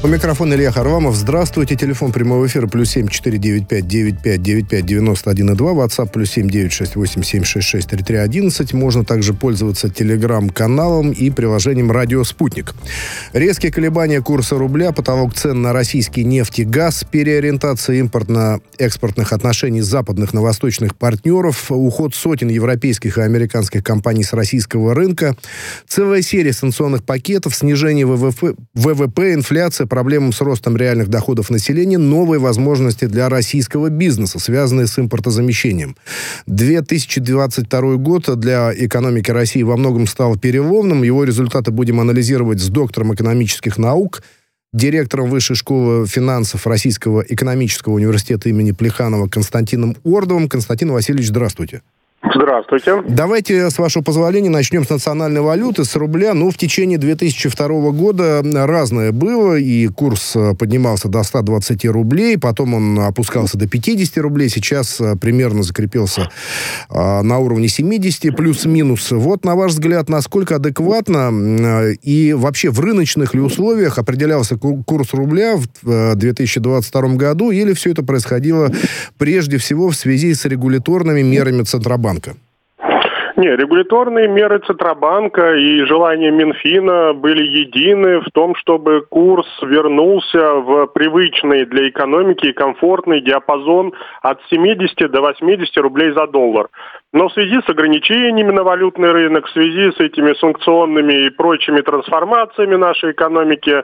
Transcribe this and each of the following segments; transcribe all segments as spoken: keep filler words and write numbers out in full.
У микрофона Илья Харламов. Здравствуйте. Телефон прямого эфира плюс семь четыре девять пять девять пять девять пять девяносто один и два. WhatsApp плюс семь девять шесть восемь семь шесть шесть три три одиннадцать. Можно также пользоваться телеграм-каналом и приложением «Радио Спутник». Резкие колебания курса рубля, потолок цен на российский нефть и газ, переориентация импортно-экспортных отношений западных на восточных партнеров, уход сотен европейских и американских компаний с российского рынка, целая серия санкционных пакетов, снижение ВВП, ВВП, инфляция, проблемам с ростом реальных доходов населения, новые возможности для российского бизнеса, связанные с импортозамещением. две тысячи двадцать второй год для экономики России во многом стал переломным. Его результаты будем анализировать с доктором экономических наук, директором Высшей школы финансов Российского экономического университета имени Плеханова Константином Ордовым. Константин Васильевич, здравствуйте. Здравствуйте. Давайте, с вашего позволения, начнем с национальной валюты, с рубля. Ну, в течение две тысячи второго года разное было, и курс поднимался до ста двадцати рублей, потом он опускался до пятидесяти рублей, сейчас примерно закрепился а, на уровне семидесяти, плюс-минус. Вот, на ваш взгляд, насколько адекватно а, и вообще в рыночных ли условиях определялся курс рубля в две тысячи двадцать втором году, или все это происходило прежде всего в связи с регуляторными мерами Центробанка? Не, регуляторные меры Центробанка и желания Минфина были едины в том, чтобы курс вернулся в привычный для экономики и комфортный диапазон от семидесяти до восьмидесяти рублей за доллар. Но в связи с ограничениями на валютный рынок, в связи с этими санкционными и прочими трансформациями нашей экономики,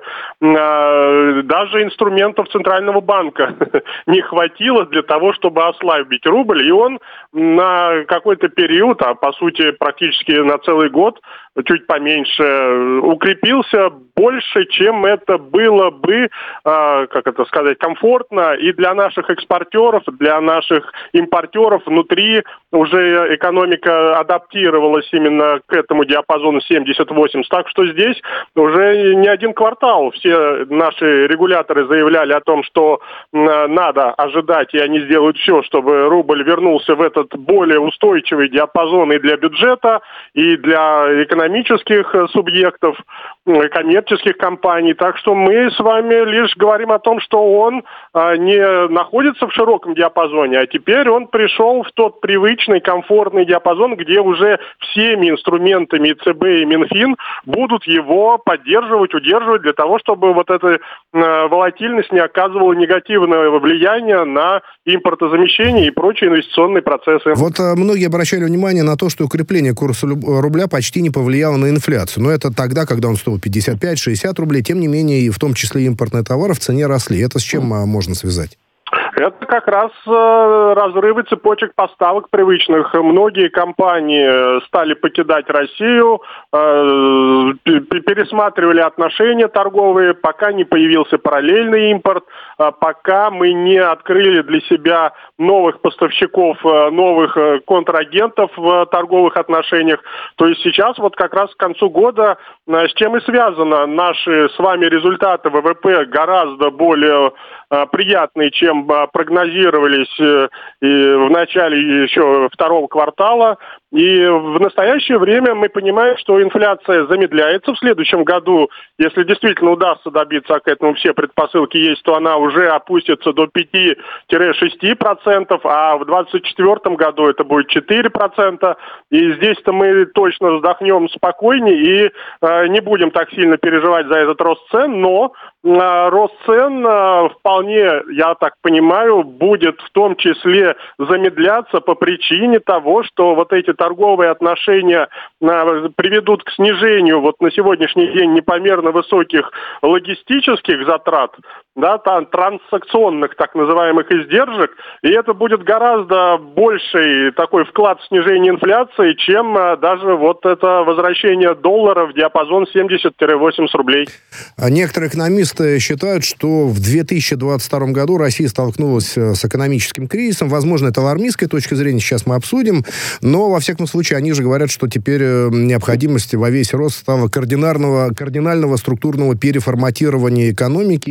даже инструментов Центрального банка не хватило для того, чтобы ослабить рубль. И он на какой-то период, а по сути практически на целый год, чуть поменьше, укрепился больше, чем это было бы, как это сказать, комфортно и для наших экспортеров, для наших импортеров. Внутри уже экономика адаптировалась именно к этому диапазону семьдесят-восемьдесят. Так что здесь уже не один квартал все наши регуляторы заявляли о том, что надо ожидать, и они сделают все, чтобы рубль вернулся в этот более устойчивый диапазон и для бюджета, и для экономических субъектов, коммерческих компаний. Так что мы с вами лишь говорим о том, что он а, не находится в широком диапазоне, а теперь он пришел в тот привычный, комфортный диапазон, где уже всеми инструментами и ЦБ, и Минфин будут его поддерживать, удерживать для того, чтобы вот эта а, волатильность не оказывала негативного влияния на импортозамещение и прочие инвестиционные процессы. Вот а, многие обращали внимание на то, что укрепление курса рубля почти не повлияло на инфляцию. Но это тогда, когда он стоил пятьдесят пять - шестьдесят рублей, тем не менее, и в том числе импортные товары в цене росли. Это с чем а, можно связать? Это как раз э, разрывы цепочек поставок привычных. Многие компании стали покидать Россию, э, пересматривали отношения торговые, пока не появился параллельный импорт, э, пока мы не открыли для себя новых поставщиков, э, новых э, контрагентов в торговых отношениях. То есть сейчас вот как раз к концу года, э, с чем и связано наши с вами результаты ВВП гораздо более э, приятные, чем э, прогнозировались и в начале еще второго квартала. И в настоящее время мы понимаем, что инфляция замедляется в следующем году. Если действительно удастся добиться, а к этому все предпосылки есть, то она уже опустится до пяти-шести процентов, а в двадцать четвёртом году это будет четыре процента. И здесь-то мы точно вздохнем спокойнее и э, не будем так сильно переживать за этот рост цен, но э, рост цен э, вполне, я так понимаю, будет в том числе замедляться по причине того, что вот эти торговые отношения э, приведут к снижению вот на сегодняшний день непомерно высоких логистических затрат, да, там, транзакционных так называемых издержек, и это будет гораздо больший такой вклад в снижение инфляции, чем э, даже вот это возвращение доллара в диапазон семьдесят - восемьдесят рублей. Некоторые экономисты считают, что в две тысячи двадцать втором году Россия столкнулась с экономическим кризисом. Возможно, это алармистская точка зрения, сейчас мы обсудим, но, во всяком случае, они же говорят, что теперь необходимость во весь рост стала кардинального, кардинального структурного переформатирования экономики, отказа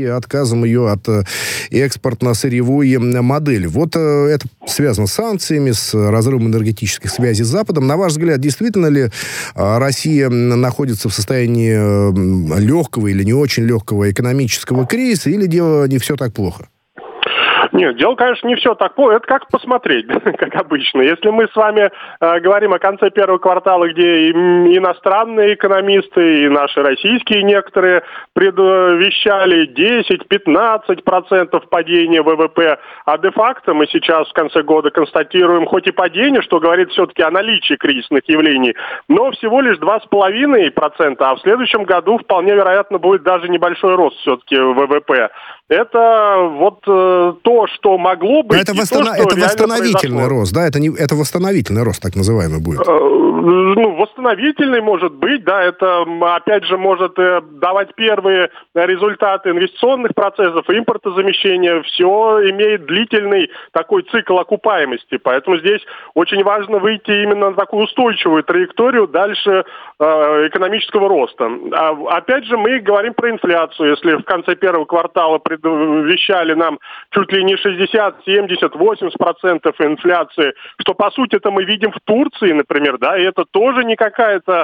отрезом ее от экспортно-сырьевой модели. Вот это связано с санкциями, с разрывом энергетических связей с Западом. На ваш взгляд, действительно ли Россия находится в состоянии легкого или не очень легкого экономического кризиса, или дело не все так плохо? Нет, дело, конечно, не все так плохо. Это как посмотреть, как обычно. Если мы с вами э, говорим о конце первого квартала, где и иностранные экономисты, и наши российские некоторые предвещали десять-пятнадцать процентов падения ВВП, а де-факто мы сейчас в конце года констатируем хоть и падение, что говорит все-таки о наличии кризисных явлений, но всего лишь два с половиной процента, а в следующем году вполне вероятно будет даже небольшой рост все-таки ВВП. Это вот э, то, что могло быть. Это, восстанов... то, что это восстановительный произошло. рост, да? Это, не... это восстановительный рост, так называемый, будет. Э, ну, восстановительный может быть, да. Это, опять же, может э, давать первые результаты инвестиционных процессов, импортозамещения. Все имеет длительный такой цикл окупаемости. Поэтому здесь очень важно выйти именно на такую устойчивую траекторию дальше э, экономического роста. А, опять же, мы говорим про инфляцию. Если в конце первого квартала вещали нам чуть ли не шестьдесят, семьдесят, восемьдесят процентов инфляции, что по сути это мы видим в Турции, например, да, и это тоже не какая-то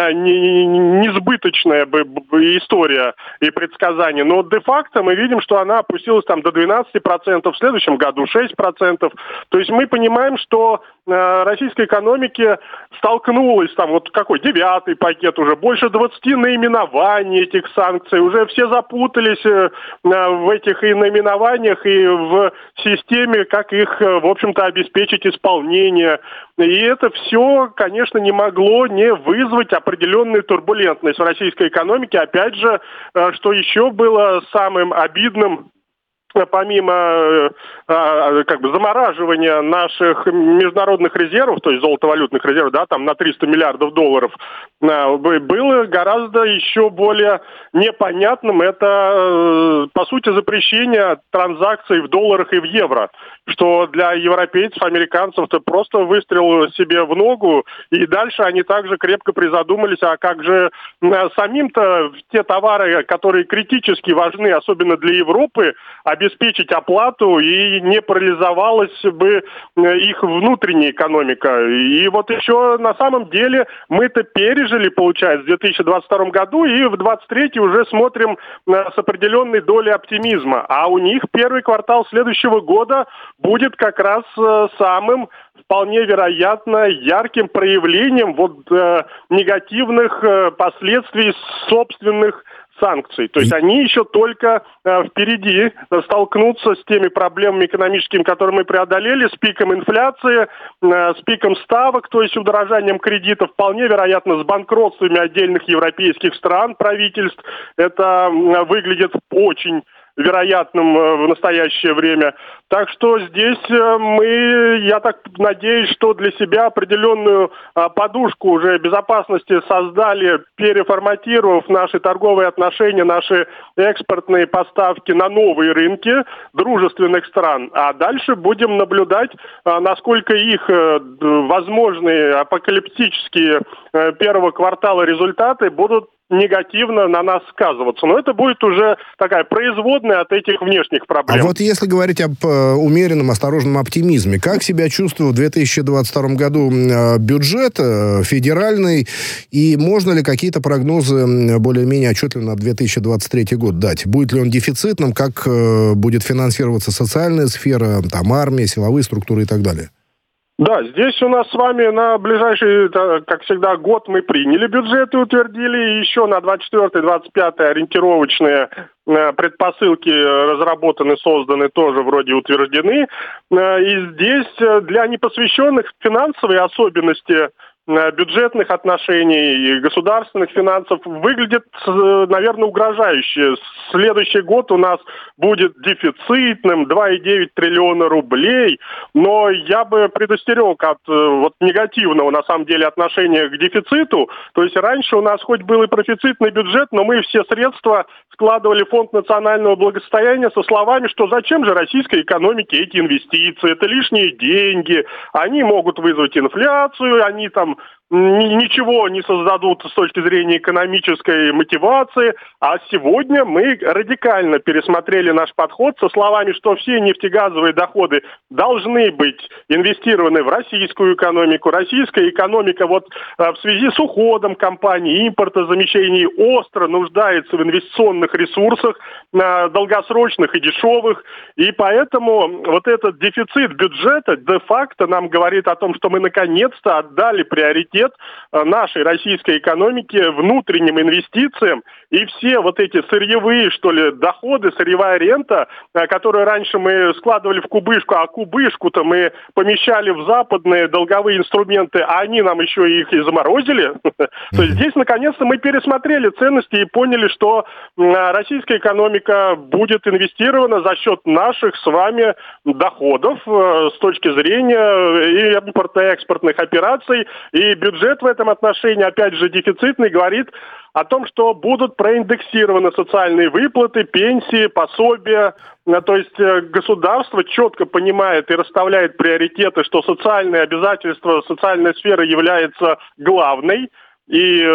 несбыточная история и предсказание. Но де-факто мы видим, что она опустилась там до двенадцать процентов, в следующем году шесть процентов. То есть мы понимаем, что э, российской экономике столкнулась там вот какой девятый пакет, уже больше двадцати наименований этих санкций, уже все запутались э, в этих и наименованиях, и в системе, как их, в общем-то, обеспечить исполнение. И это все, конечно, не могло не вызвать определенную турбулентность в российской экономике. Опять же, что еще было самым обидным, помимо как бы замораживания наших международных резервов, то есть золотовалютных резервов, да, там на триста миллиардов долларов, было гораздо еще более непонятным это, по сути, запрещение транзакций в долларах и в евро, что для европейцев, американцев это просто выстрел себе в ногу, и дальше они также крепко призадумались, а как же самим-то те товары, которые критически важны, особенно для Европы, обеспечить оплату, и не парализовалась бы их внутренняя экономика. И вот еще на самом деле мы это пережили, получается, в две тысячи двадцать втором году, и в двадцать третьем уже смотрим с определенной долей оптимизма. А у них первый квартал следующего года будет как раз самым, вполне вероятно, ярким проявлением вот э, негативных э, последствий собственных санкций. То есть они еще только э, впереди столкнутся с теми проблемами экономическими, которые мы преодолели, с пиком инфляции, э, с пиком ставок, то есть удорожанием кредитов, вполне вероятно, с банкротствами отдельных европейских стран, правительств. Это э, выглядит очень вероятным в настоящее время. Так что здесь мы, я так надеюсь, что для себя определенную подушку уже безопасности создали, переформатировав наши торговые отношения, наши экспортные поставки на новые рынки дружественных стран. А дальше будем наблюдать, насколько их возможные апокалиптические первого квартала результаты будут негативно на нас сказываться. Но это будет уже такая производная от этих внешних проблем. А вот если говорить об э, умеренном, осторожном оптимизме, как себя чувствовал в две тысячи двадцать втором году э, бюджет э, федеральный, и можно ли какие-то прогнозы более-менее отчетливо на две тысячи двадцать третий год дать? Будет ли он дефицитным, как э, будет финансироваться социальная сфера, там армия, силовые структуры и так далее? Да, здесь у нас с вами на ближайший, как всегда, год мы приняли бюджет и утвердили, и еще на двадцать четвёртый двадцать пятый ориентировочные предпосылки разработаны, созданы, тоже вроде утверждены. И здесь для непосвященных финансовые особенности бюджетных отношений и государственных финансов выглядит, наверное, угрожающе. Следующий год у нас будет дефицитным, два и девять триллиона рублей, но я бы предостерег от вот негативного, на самом деле, отношения к дефициту. То есть раньше у нас хоть был и профицитный бюджет, но мы все средства складывали в фонд национального благосостояния со словами, что зачем же российской экономике эти инвестиции, это лишние деньги, они могут вызвать инфляцию, они там ничего не создадут с точки зрения экономической мотивации. А сегодня мы радикально пересмотрели наш подход со словами, что все нефтегазовые доходы должны быть инвестированы в российскую экономику. Российская экономика вот в связи с уходом компаний, импортозамещений остро нуждается в инвестиционных ресурсах, долгосрочных и дешевых. И поэтому вот этот дефицит бюджета де-факто нам говорит о том, что мы наконец-то отдали приоритет нашей российской экономике внутренним инвестициям. И все вот эти сырьевые, что ли, доходы, сырьевая рента, которую раньше мы складывали в кубышку, а кубышку-то мы помещали в западные долговые инструменты, а они нам еще их и заморозили. То есть здесь, наконец-то, мы пересмотрели ценности и поняли, что российская экономика будет инвестирована за счет наших с вами доходов с точки зрения и импортно-экспортных операций. И бюджет в этом отношении, опять же, дефицитный, говорит о том, что будут проиндексированы социальные выплаты, пенсии, пособия. То есть государство четко понимает и расставляет приоритеты, что социальные обязательства, социальная сфера является главной. И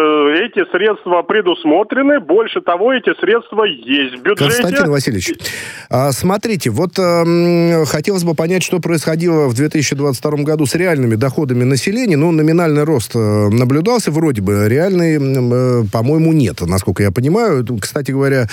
эти средства предусмотрены. Больше того, эти средства есть в бюджете. Константин Васильевич, смотрите, вот э, хотелось бы понять, что происходило в две тысячи двадцать втором году с реальными доходами населения. Ну, номинальный рост наблюдался вроде бы, реальный, э, по-моему, нет, насколько я понимаю. Кстати говоря,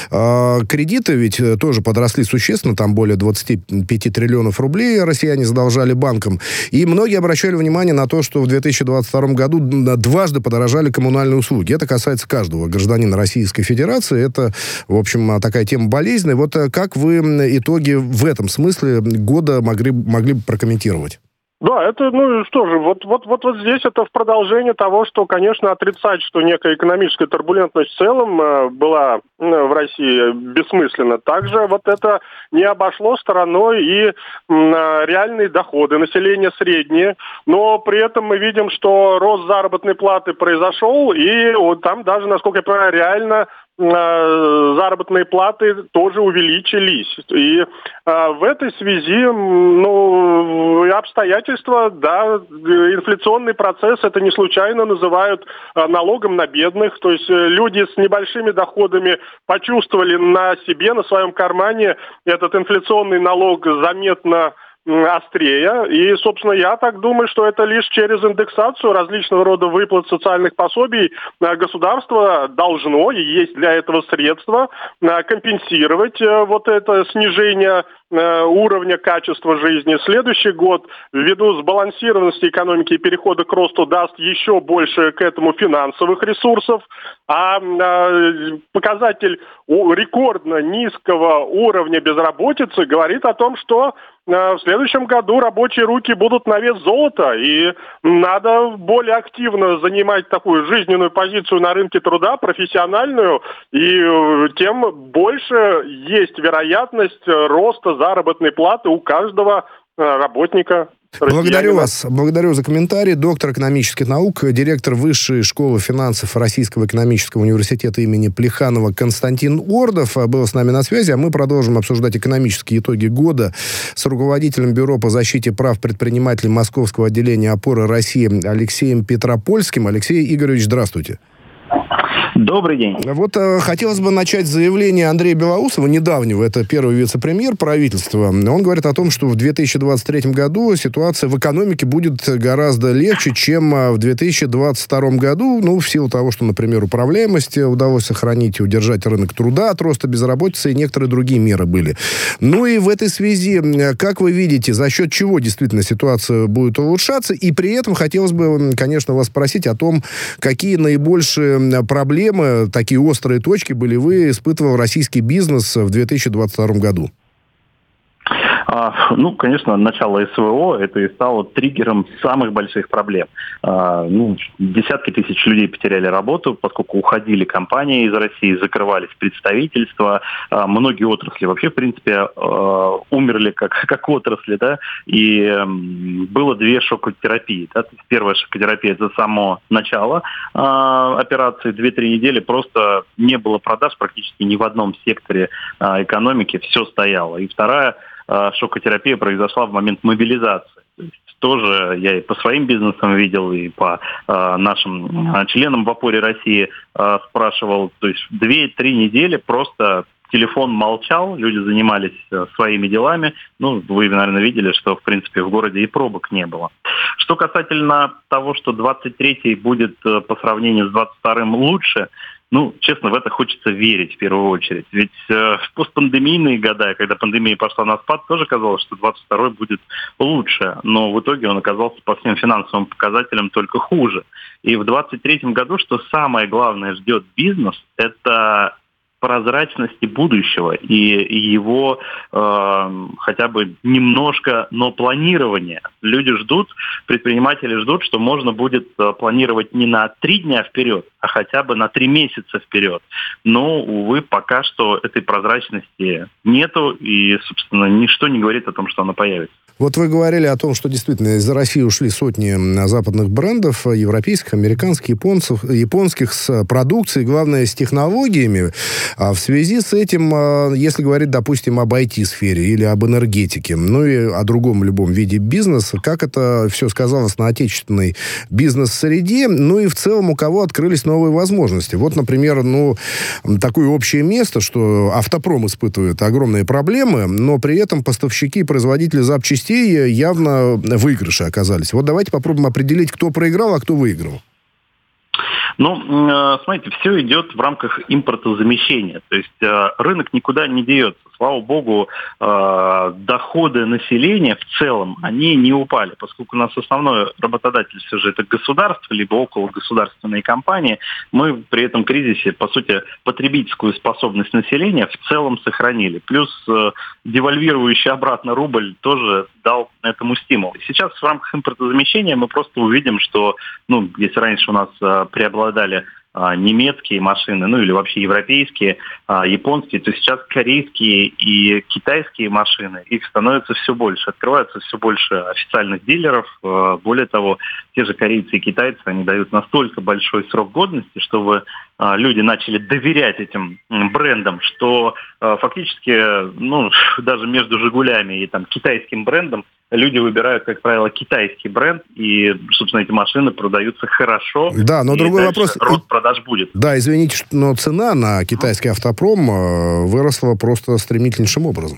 э, кредиты ведь тоже подросли существенно, там более двадцать пять триллионов рублей россияне задолжали банкам. И многие обращали внимание на то, что в две тысячи двадцать втором году дважды подорожали коммунальные услуги. Это касается каждого гражданина Российской Федерации. Это, в общем, такая тема болезненная. Вот как вы итоги в этом смысле года могли, могли бы прокомментировать? Да, это, ну что же, вот, вот, вот, вот здесь это в продолжение того, что, конечно, отрицать, что некая экономическая турбулентность в целом э, была э, в России бессмысленно. Также вот это не обошло стороной и э, реальные доходы, население среднее, но при этом мы видим, что рост заработной платы произошел, и вот там даже, насколько я понимаю, реально заработные платы тоже увеличились. И э, в этой связи, ну, обстоятельства, да, инфляционный процесс, это не случайно называют э, налогом на бедных. То есть э, люди с небольшими доходами почувствовали на себе, на своем кармане этот инфляционный налог заметно острее. И, собственно, я так думаю, что это лишь через индексацию различного рода выплат социальных пособий государство должно, и есть для этого средства, компенсировать вот это снижение уровня качества жизни. Следующий год, ввиду сбалансированности экономики и перехода к росту, даст еще больше к этому финансовых ресурсов. А показатель рекордно низкого уровня безработицы говорит о том, что в следующем году рабочие руки будут на вес золота, и надо более активно занимать такую жизненную позицию на рынке труда, профессиональную, и тем больше есть вероятность роста заработной платы у каждого работника. Благодарю вас. Благодарю за комментарий. Доктор экономических наук, директор Высшей школы финансов Российского экономического университета имени Плеханова Константин Ордов был с нами на связи, а мы продолжим обсуждать экономические итоги года с руководителем Бюро по защите прав предпринимателей Московского отделения «Опоры России» Алексеем Петропольским. Алексей Игоревич, здравствуйте. Добрый день. Вот э, хотелось бы начать с заявления Андрея Белоусова, недавнего, это первый вице-премьер правительства. Он говорит о том, что в две тысячи двадцать третьем году ситуация в экономике будет гораздо легче, чем в две тысячи двадцать втором году, ну, в силу того, что, например, управляемость удалось сохранить и удержать рынок труда от роста безработицы, и некоторые другие меры были. Ну и в этой связи, как вы видите, за счет чего действительно ситуация будет улучшаться, и при этом хотелось бы, конечно, вас спросить о том, какие наибольшие проблемы, такие острые точки были вы испытывал российский бизнес в две тысячи двадцать втором году? А, ну, конечно, начало СВО это и стало триггером самых больших проблем. А, ну, десятки тысяч людей потеряли работу, поскольку уходили компании из России, закрывались представительства. А, многие отрасли вообще, в принципе, а, умерли как, как отрасли, да, и а, было две шокотерапии. Да? Первая шокотерапия — это само начало а, операции, две-три недели просто не было продаж практически ни в одном секторе а, экономики, все стояло. И вторая шокотерапия произошла в момент мобилизации. То есть тоже я и по своим бизнесам видел, и по э, нашим э, членам в опоре России э, спрашивал. То есть две-три недели просто телефон молчал, люди занимались э, своими делами. Ну, вы, наверное, видели, что, в принципе, в городе и пробок не было. Что касательно того, что двадцать третий будет э, по сравнению с двадцать вторым лучше, ну, честно, в это хочется верить в первую очередь. Ведь э, в постпандемийные года, когда пандемия пошла на спад, тоже казалось, что двадцать второй будет лучше. Но в итоге он оказался по всем финансовым показателям только хуже. И в двадцать третьем году, что самое главное ждет бизнес, это прозрачности будущего и его э, хотя бы немножко, но планирование. Люди ждут, предприниматели ждут, что можно будет э, планировать не на три дня вперед, а хотя бы на три месяца вперед. Но, увы, пока что этой прозрачности нету, и, собственно, ничто не говорит о том, что она появится. Вот вы говорили о том, что действительно из России ушли сотни западных брендов, европейских, американских, японцев, японских, с продукцией, главное, с технологиями. А в связи с этим, если говорить, допустим, об ай ти-сфере или об энергетике, ну и о другом любом виде бизнеса, как это все сказалось на отечественной бизнес-среде, ну и в целом у кого открылись новые возможности. Вот, например, ну, такое общее место, что автопром испытывает огромные проблемы, но при этом поставщики и производители запчастей явно выигрыши оказались. Вот давайте попробуем определить, кто проиграл, а кто выиграл. Ну, смотрите, все идет в рамках импортозамещения. То есть рынок никуда не деется. Слава богу, доходы населения в целом, они не упали, поскольку у нас основной работодатель все же это государство, либо окологосударственные компании. Мы при этом кризисе, по сути, потребительскую способность населения в целом сохранили. Плюс девальвирующий обратно рубль тоже дал этому стимул. Сейчас в рамках импортозамещения мы просто увидим, что, ну, если раньше у нас преобладали немецкие машины, ну или вообще европейские, японские, то сейчас корейские и китайские машины, их становится все больше. Открывается все больше официальных дилеров. Более того, те же корейцы и китайцы, они дают настолько большой срок годности, чтобы люди начали доверять этим брендам, что фактически, ну, даже между «Жигулями» и там китайским брендом люди выбирают, как правило, китайский бренд, и, собственно, эти машины продаются хорошо. Да, но другой вопрос... Рост продаж будет. Да, извините, но цена на китайский автопром выросла просто стремительнейшим образом.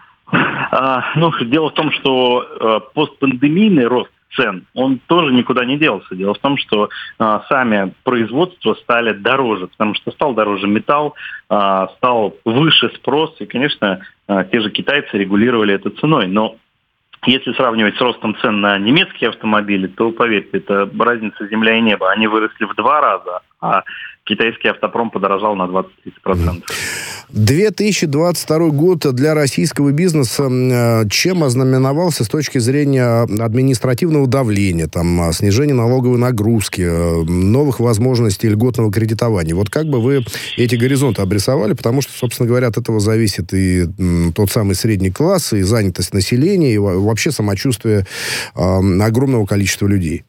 А, ну, дело в том, что а, постпандемийный рост цен, он тоже никуда не делся. Дело в том, что а, сами производства стали дороже, потому что стал дороже металл, а, стал выше спрос, и, конечно, а, те же китайцы регулировали это ценой. Но если сравнивать с ростом цен на немецкие автомобили, то, поверьте, это разница земля и небо. Они выросли в два раза, а китайский автопром подорожал на двадцать-тридцать процентов. две тысячи двадцать второй год для российского бизнеса чем ознаменовался с точки зрения административного давления, там, снижения налоговой нагрузки, новых возможностей льготного кредитования? Вот как бы вы эти горизонты обрисовали? Потому что, собственно говоря, от этого зависит и тот самый средний класс, и занятость населения, и вообще самочувствие огромного количества людей.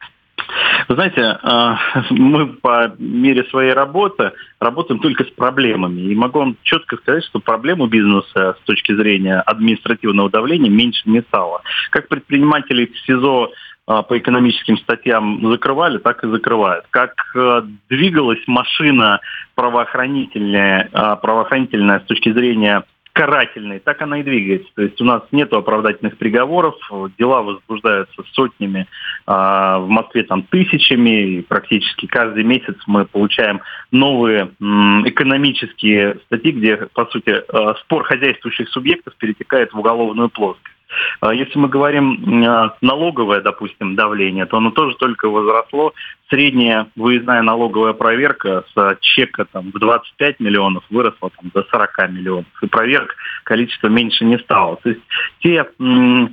Вы знаете, мы по мере своей работы работаем только с проблемами. И могу вам четко сказать, что проблем у бизнеса с точки зрения административного давления меньше не стало. Как предприниматели в СИЗО по экономическим статьям закрывали, так и закрывают. Как двигалась машина правоохранительная, правоохранительная с точки зрения карательной, так она и двигается. То есть у нас нет оправдательных приговоров, дела возбуждаются сотнями, а в Москве там тысячами, и практически каждый месяц мы получаем новые м, экономические статьи, где, по сути, спор хозяйствующих субъектов перетекает в уголовную плоскость. Если мы говорим налоговое, допустим, давление, то оно тоже только возросло. Средняя выездная налоговая проверка с чека там, в двадцать пять миллионов выросла там, до сорок миллионов. И проверок количество меньше не стало. То есть те, им,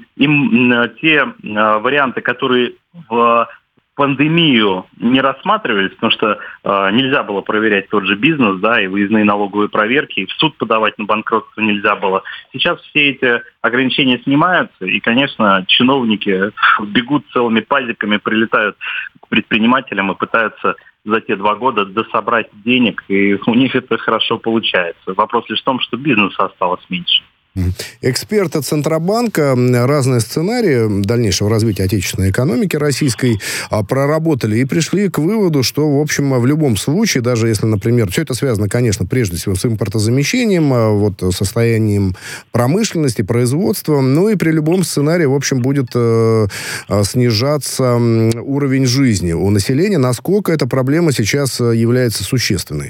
те варианты, которые в пандемию не рассматривались, потому что э, нельзя было проверять тот же бизнес, да, и выездные налоговые проверки, и в суд подавать на банкротство нельзя было. Сейчас все эти ограничения снимаются, и, конечно, чиновники бегут целыми пазиками, прилетают к предпринимателям и пытаются за те два года дособрать денег, и у них это хорошо получается. Вопрос лишь в том, что бизнеса осталось меньше. Эксперты Центробанка разные сценарии дальнейшего развития отечественной экономики российской проработали и пришли к выводу, что, в общем, в любом случае, даже если, например, все это связано, конечно, прежде всего с импортозамещением, вот, состоянием промышленности, производства, ну и при любом сценарии, в общем, будет э, снижаться уровень жизни у населения. Насколько эта проблема сейчас является существенной?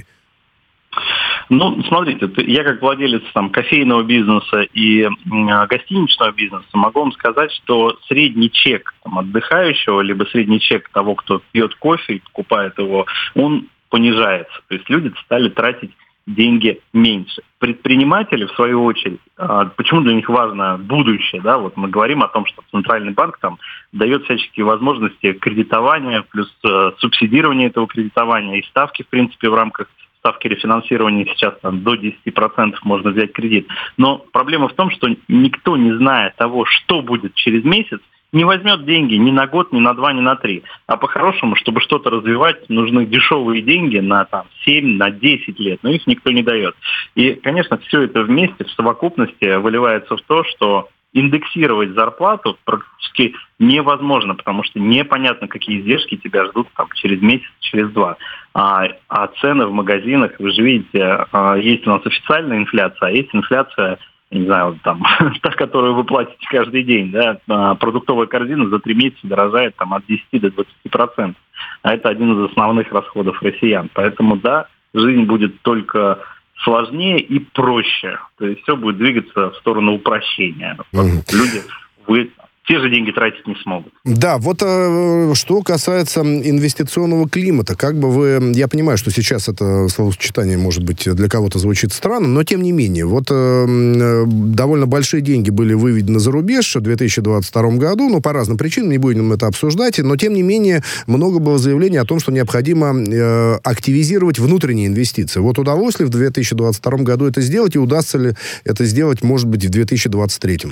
Ну, смотрите, я как владелец там кофейного бизнеса и э, гостиничного бизнеса могу вам сказать, что средний чек там, отдыхающего, либо средний чек того, кто пьет кофе и покупает его, он понижается. То есть люди стали тратить деньги меньше. Предприниматели, в свою очередь, э, почему для них важно будущее, да, вот мы говорим о том, что Центральный банк там дает всяческие возможности кредитования, плюс э, субсидирования этого кредитования и ставки, в принципе, в рамках ставки рефинансирования сейчас там, до десять процентов можно взять кредит. Но проблема в том, что никто, не зная того, что будет через месяц, не возьмет деньги ни на год, ни на два, ни на три. А по-хорошему, чтобы что-то развивать, нужны дешевые деньги на там, семь, на десять лет. Но их никто не дает. И, конечно, все это вместе, в совокупности выливается в то, что индексировать зарплату практически невозможно, потому что непонятно, какие издержки тебя ждут там, через месяц, через два. А, а цены в магазинах, вы же видите, есть у нас официальная инфляция, а есть инфляция, не знаю, там, та, которую вы платите каждый день. Да? Продуктовая корзина за три месяца дорожает там, от десяти до двадцати процентов. А это один из основных расходов россиян. Поэтому, да, жизнь будет только сложнее и проще. То есть все будет двигаться в сторону упрощения. Mm-hmm. Люди, вы те же деньги тратить не смогут. Да, вот э, что касается инвестиционного климата, как бы вы... Я понимаю, что сейчас это словосочетание, может быть, для кого-то звучит странно, но тем не менее, вот э, довольно большие деньги были выведены за рубеж в две тысячи двадцать втором году, ну, по разным причинам, не будем это обсуждать, но тем не менее, много было заявлений о том, что необходимо э, активизировать внутренние инвестиции. Вот удалось ли в две тысячи двадцать втором году это сделать, и удастся ли это сделать, может быть, в две тысячи двадцать третьем?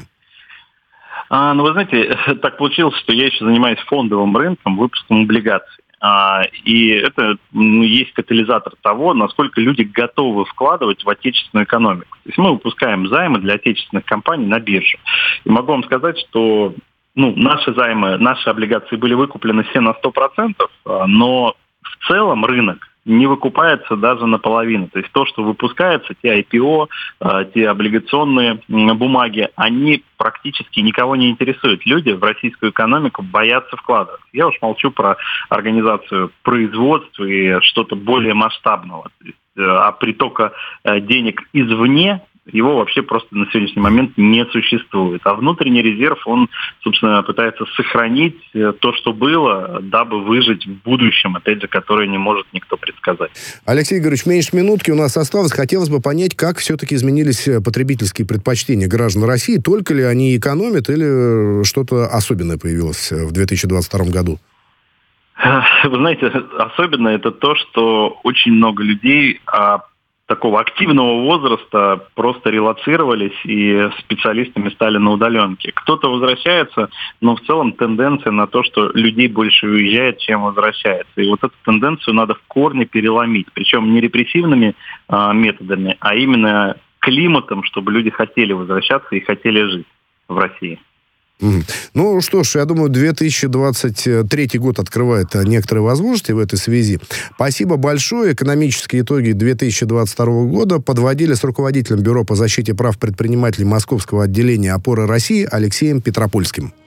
А, ну, вы знаете, так получилось, что я еще занимаюсь фондовым рынком, выпуском облигаций. А, и это ну, есть катализатор того, насколько люди готовы вкладывать в отечественную экономику. То есть мы выпускаем займы для отечественных компаний на бирже. И могу вам сказать, что ну, наши займы, наши облигации были выкуплены все на сто процентов, но в целом рынок не выкупается даже наполовину. То есть то, что выпускается, те ай пи о, э, те облигационные бумаги, они практически никого не интересуют. Люди в российскую экономику боятся вкладывать. Я уж молчу про организацию производства и что-то более масштабного. То есть, э, а притока э, денег извне его вообще просто на сегодняшний момент не существует. А внутренний резерв, он, собственно, пытается сохранить то, что было, дабы выжить в будущем, опять же, которое не может никто предсказать. Алексей Игоревич, меньше минутки у нас осталось. Хотелось бы понять, как все-таки изменились потребительские предпочтения граждан России. Только ли они экономят или что-то особенное появилось в две тысячи двадцать втором году? Вы знаете, особенно это то, что очень много людей такого активного возраста просто релоцировались и специалистами стали на удаленке. Кто-то возвращается, но в целом тенденция на то, что людей больше уезжает, чем возвращается. И вот эту тенденцию надо в корне переломить. Причем не репрессивными а, методами, а именно климатом, чтобы люди хотели возвращаться и хотели жить в России. Mm. Ну что ж, я думаю, две тысячи двадцать третий год открывает некоторые возможности в этой связи. Спасибо большое. Экономические итоги две тысячи двадцать второго года подводили с руководителем Бюро по защите прав предпринимателей Московского отделения «Опоры России» Алексеем Петропольским.